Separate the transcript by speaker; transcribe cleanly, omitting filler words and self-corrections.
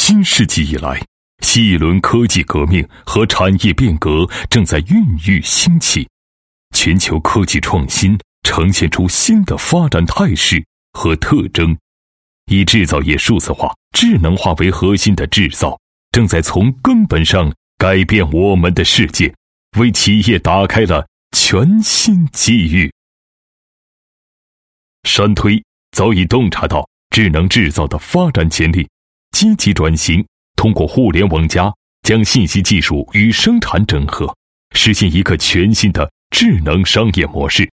Speaker 1: 新世纪以来，新一轮科技革命和产业变革正在孕育兴起，全球科技创新呈现出新的发展态势和特征。以制造业数字化、智能化为核心的制造，正在从根本上改变我们的世界，为企业打开了全新机遇。山推早已洞察到智能制造的发展潜力，积极转型，通过互联网+将信息技术与生产整合，实现一个全新的智能商业模式。